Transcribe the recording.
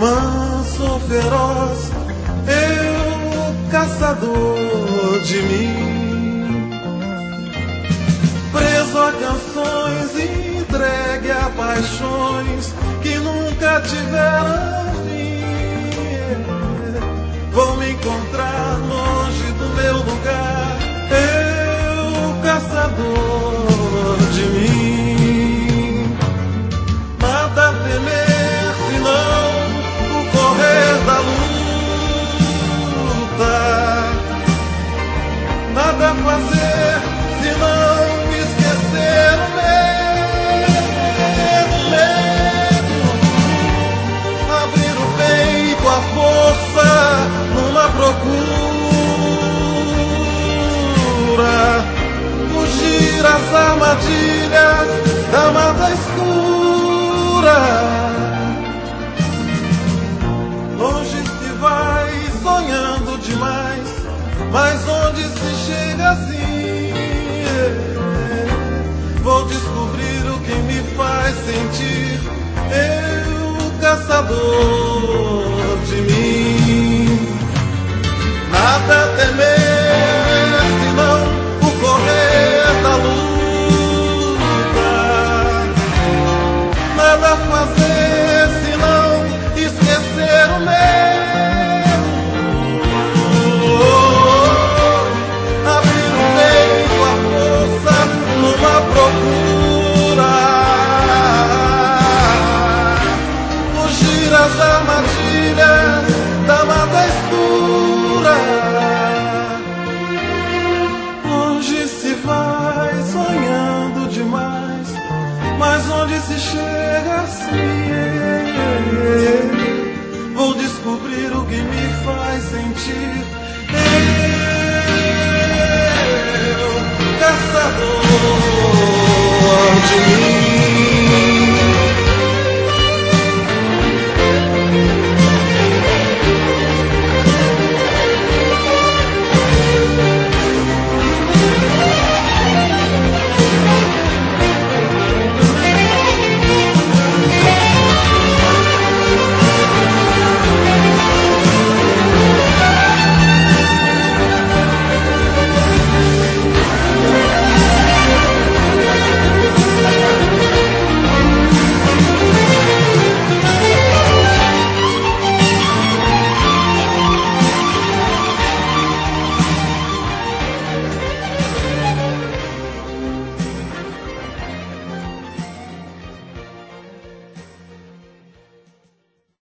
manso, feroz, eu caçador de mim, preso a canções, entregue a paixões que nunca tiveram fim. Vou me encontrar longe do meu lugar, eu caçador de mim. Nada a temer senão o correr da luta, nada a fazer senão esquecer o medo, abrir o peito à força numa procura, fugir às armadilhas da mata escura. Longe se vai sonhando demais, mas onde se chega assim? Vou descobrir o que me faz sentir, eu caçador de mim. Nada a temer senão o correr da luta, nada a fazer senão esquecer o medo, abrir o peito à força numa procura, fugir às armadilhas da mata escura. Longe se vai sonhando demais, mas onde se chega assim? Vou descobrir o que me faz sentir,